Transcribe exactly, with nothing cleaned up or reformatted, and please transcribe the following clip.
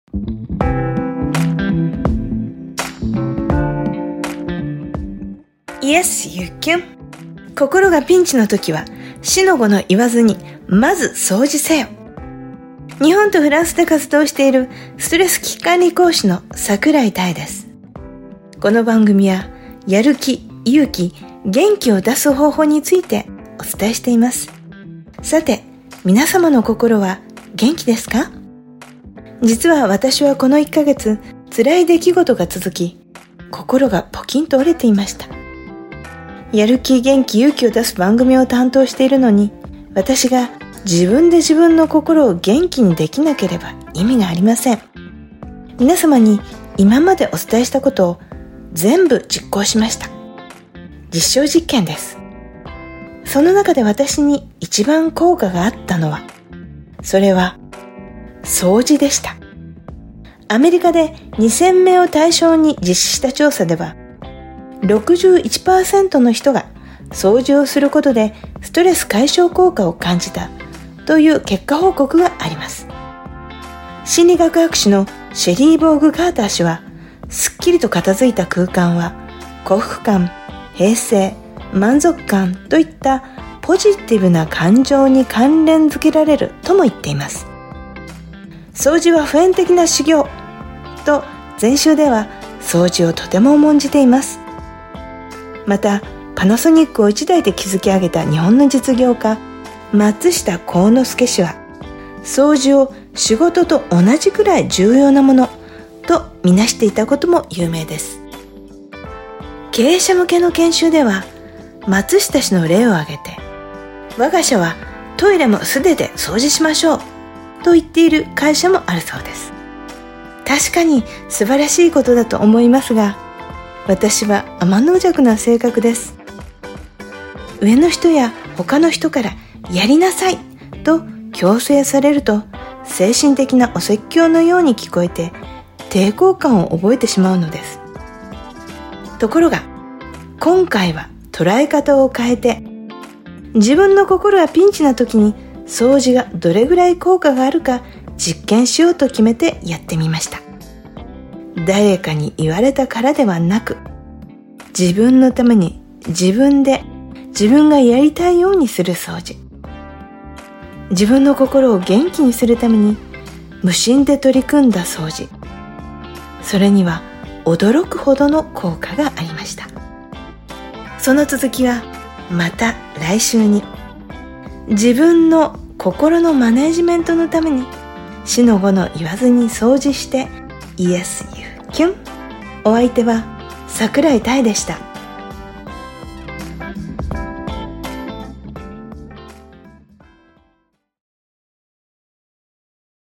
Yes, you can. 心がピンチの時は死の子の言わずにまず掃除せよ。日本とフランスで活動しているストレス危機管理講師の桜井太です。この番組はやる気、勇気、元気を出す方法についてお伝えしています。さて、皆様の心は元気ですか？実は私はこのいっかげつ辛い出来事が続き、心がポキンと折れていました。やる気、元気、勇気を出す番組を担当しているのに、私が自分で自分の心を元気にできなければ意味がありません。皆様に今までお伝えしたことを全部実行しました。実証実験です。その中で私に一番効果があったのは、それは掃除でした。アメリカでにせんめいを対象に実施した調査では、ろくじゅういちパーセント の人が掃除をすることでストレス解消効果を感じたという結果報告があります。心理学博士のシェリー・ボーグ・カーター氏は、すっきりと片付いた空間は幸福感、平静、満足感といったポジティブな感情に関連づけられるとも言っています。掃除は普遍的な修行と前週では掃除をとても重んじています。またパナソニックを一代で築き上げた日本の実業家松下幸之助氏は、掃除を仕事と同じくらい重要なものとみなしていたことも有名です。経営者向けの研修では松下氏の例を挙げて、我が社はトイレも素手で掃除しましょうと言っている会社もあるそうです。確かに素晴らしいことだと思いますが、私は天の弱な性格です。上の人や他の人からやりなさいと強制されると、精神的なお説教のように聞こえて抵抗感を覚えてしまうのです。ところが今回は捉え方を変えて、自分の心がピンチな時に掃除がどれぐらい効果があるか実験しようと決めてやってみました。誰かに言われたからではなく、自分のために自分で自分がやりたいようにする掃除。自分の心を元気にするために無心で取り組んだ掃除。それには驚くほどの効果がありました。その続きはまた来週に。自分の心のマネジメントのために死の子の言わずに掃除して、Yes, you can。お相手は桜井太でした。